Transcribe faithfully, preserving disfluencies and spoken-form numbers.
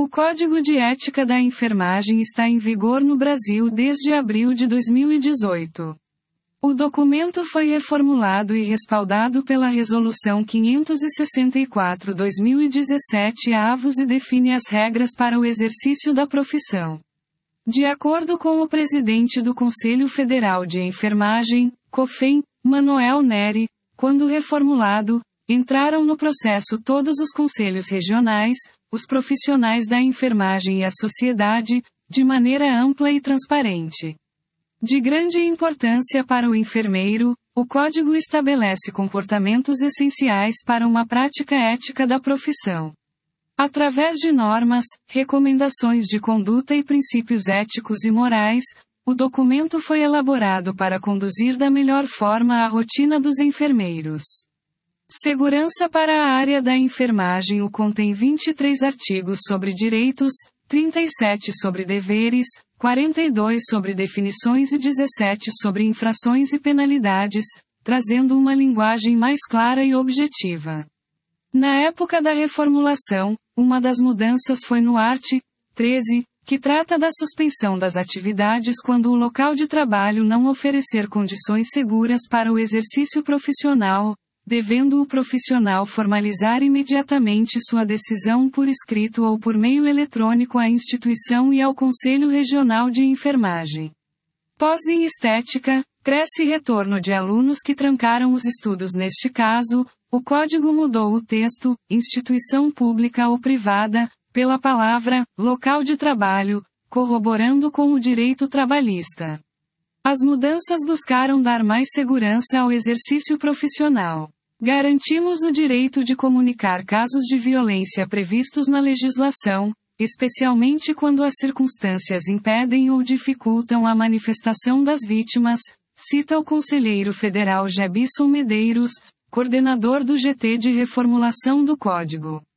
O Código de Ética da Enfermagem está em vigor no Brasil desde abril de dois mil e dezoito. O documento foi reformulado e respaldado pela Resolução quinhentos e sessenta e quatro barra dois mil e dezessete avos e define as regras para o exercício da profissão. De acordo com o presidente do Conselho Federal de Enfermagem, COFEN, Manoel Neri, quando reformulado, entraram no processo todos os conselhos regionais, os profissionais da enfermagem e a sociedade, de maneira ampla e transparente. De grande importância para o enfermeiro, o Código estabelece comportamentos essenciais para uma prática ética da profissão. Através de normas, recomendações de conduta e princípios éticos e morais, o documento foi elaborado para conduzir da melhor forma a rotina dos enfermeiros. Segurança para a área da enfermagem. O contém vinte e três artigos sobre direitos, trinta e sete sobre deveres, quarenta e dois sobre definições e dezessete sobre infrações e penalidades, trazendo uma linguagem mais clara e objetiva. Na época da reformulação, uma das mudanças foi no art. treze, que trata da suspensão das atividades quando o local de trabalho não oferecer condições seguras para o exercício profissional, devendo o profissional formalizar imediatamente sua decisão por escrito ou por meio eletrônico à instituição e ao Conselho Regional de Enfermagem. Pós em estética, cresce retorno de alunos que trancaram os estudos. Neste caso, o Código mudou o texto, instituição pública ou privada, pela palavra, local de trabalho, corroborando com o direito trabalhista. As mudanças buscaram dar mais segurança ao exercício profissional. Garantimos o direito de comunicar casos de violência previstos na legislação, especialmente quando as circunstâncias impedem ou dificultam a manifestação das vítimas, cita o conselheiro federal Jebison Medeiros, coordenador do G T de reformulação do Código.